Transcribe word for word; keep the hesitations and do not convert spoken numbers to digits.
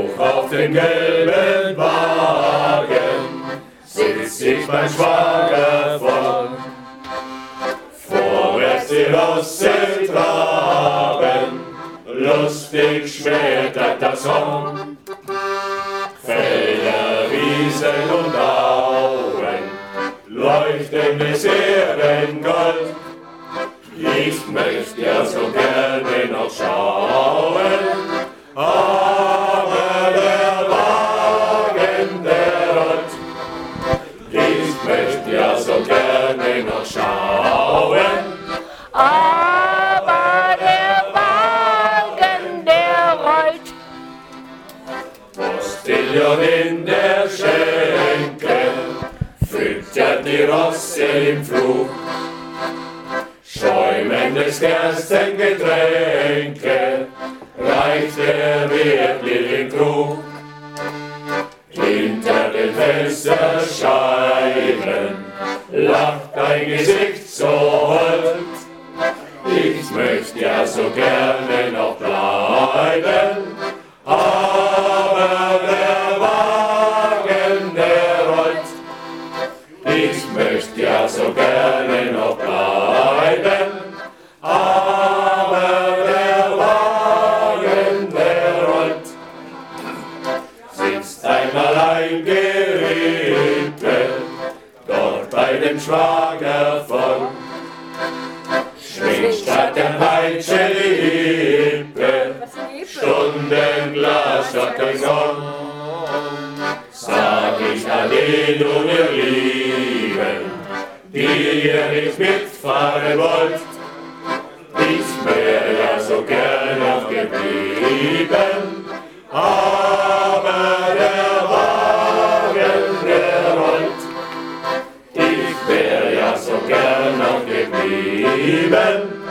Hoch auf den gelben Wagen sitz ich mein Schwager voll. Vorwärts die Rosse traben, lustig schmettert das Horn. Felder, Wiesen und Auen leuchten bis Ehrengold. Ich möcht ja so gerne noch schauen, aber der Wagen, der rollt. Ich möcht ja so gerne noch schauen, aber der Wagen, der rollt. Postillon in der Schenke füttert die Rosse im Flug. Schäumendes Gerstengetränke reicht der wirklich in Krug. Hinter den Fensterscheiben lacht ein Gesicht so hold. Ich möcht ja so gerne noch bleiben, aber der Wagen, der rollt. Ich möcht ja so gerne noch bleiben, aber der Wagen, der rollt. Sitzt einmal ein Gerippe dort bei dem Schwager vorn. Schwingt statt der Peitsche die Hippe, Stundenglas statt der Sonn. Sag ich ade, du mir Lieben, die ihr nicht mitfahren wollt. Ich wär ja so gern noch geblieben, aber der Wagen, der rollt. Ich wär ja so gern noch geblieben,